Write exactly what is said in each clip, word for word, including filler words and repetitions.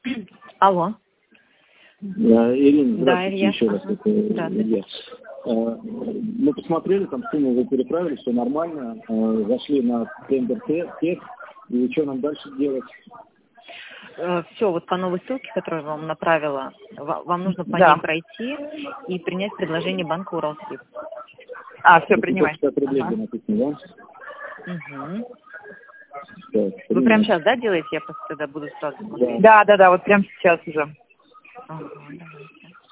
Алло. Ирина, Да, Илья. еще раз. Ага. Это Да, Илья. Мы посмотрели, там сумму вы переправили, все нормально. Зашли на тендер тех, и что нам дальше делать? Все, вот по новой ссылке, которую я вам направила, вам нужно по Да. ней пройти и принять предложение банка Уралсиб. А, все, принимай. Ага. Написано, да? Угу. Так, Вы прямо сейчас, да, делаете? Я просто тогда буду сразу смотреть. Да, да, да, вот прямо сейчас уже. Ага, давайте.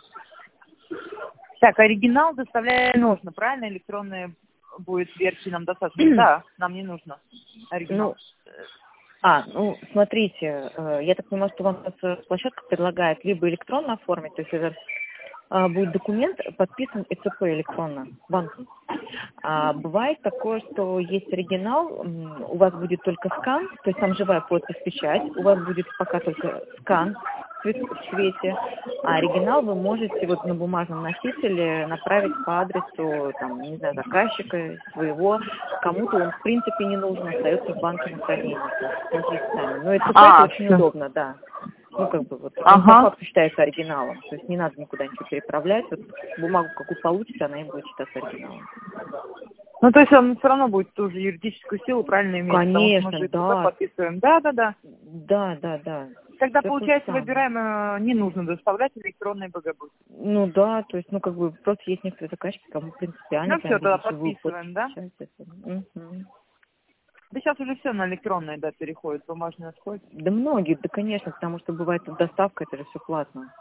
Так, оригинал доставлять нужно, правильно? Электронные будет версии нам достаточно. Да, нам не нужно оригинал. Ну, а, ну, смотрите, я так понимаю, что вам площадка предлагает либо электронно оформить, то есть это будет документ подписан ЭЦП электронно банком. А бывает такое, что есть оригинал, у вас будет только скан, то есть там живая подпись, печать, у вас будет пока только скан в цвете, а оригинал вы можете вот на бумажном носителе направить по адресу, там, не знаю, заказчика своего, кому-то он в принципе не нужен, остается в банке на хранении. Смотрите сами. Но ЭЦП а, это очень все. удобно, да. Ну, как бы вот, ага. он по факту считается оригиналом, то есть не надо никуда ничего переправлять, вот бумагу какую получите, она и будет считаться оригиналом. Ну, то есть он все равно будет ту же юридическую силу правильно иметь. Конечно, потому что мы да. же подписываем. Да, да, да. Да, да, да. Когда, Все получается, выбираем, э, не нужно доставлять электронные БГБ. Ну да, то есть, ну как бы просто есть некоторые заказчики, кому принципиально. Ну все, тогда подписываем, да? Угу. Да сейчас уже все на электронные, да, переходит, бумажные отходят. Да многие, да, конечно, потому что бывает доставка, это же все платно.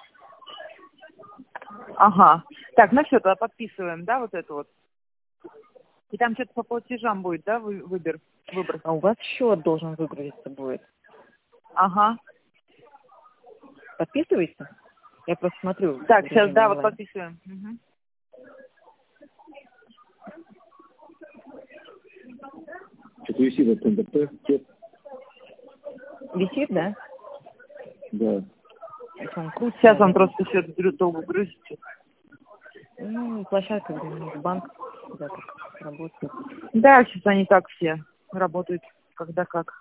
Ага. Так, ну все, тогда подписываем, да, вот это вот. И там что-то по платежам будет, да, вы, выбор, выбор? А у вас счет должен выгрузиться будет. Ага. Подписываете? Я просто смотрю. Так, сейчас, да, вот подписываем. Угу. Что-то висит от ТНДП. Висит, да? Да. Он Сейчас он просто все долго грузится. Ну, площадка, где банк, да, как работает. Да, сейчас они так все работают, когда как.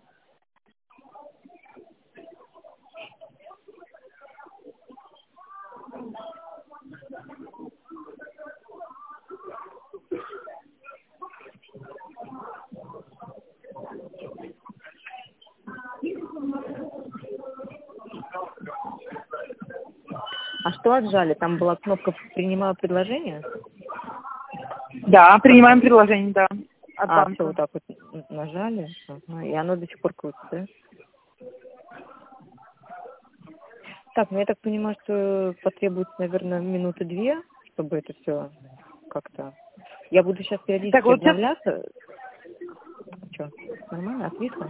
А что отжали? Там была кнопка «Принимаю предложение»? Да, принимаем предложение, да. От а, банка. все, вот так вот нажали, ага, и оно до сих пор крутится, да? Так, ну я так понимаю, что потребуется, наверное, минуты две, чтобы это все как-то... Я буду сейчас периодически так, вот обновляться. Сейчас... Что, нормально? Отвисло?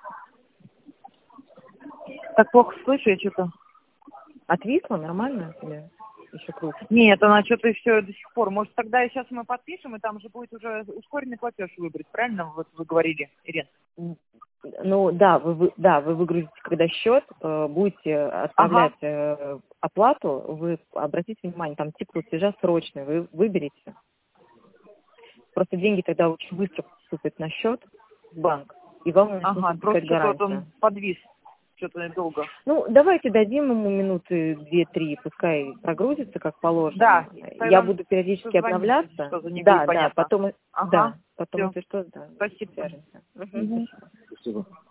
Так плохо слышу я что-то. Отвисло? Нормально? Или еще крутится? Нет, она что-то еще до сих пор. Может, тогда сейчас мы подпишем, и там же будет уже ускоренный платеж выбрать, правильно? Вот вы говорили, Ирина. Ну да, вы, вы да, вы выгрузите, когда счет, э, будете отправлять ага. э, оплату, вы обратите внимание, там тип платежа срочный, вы выберете. Просто деньги тогда очень быстро поступят на счет в банк, и вам начнут ага, спускать гарантию. Он подвис, что-то долго. Ну, давайте дадим ему минуты две-три, пускай прогрузится, как положено. Да. Я буду периодически обновляться. Да, да, потом, ага. да, потом, Всё. если что, да. Спасибо. Угу. Спасибо. Спасибо.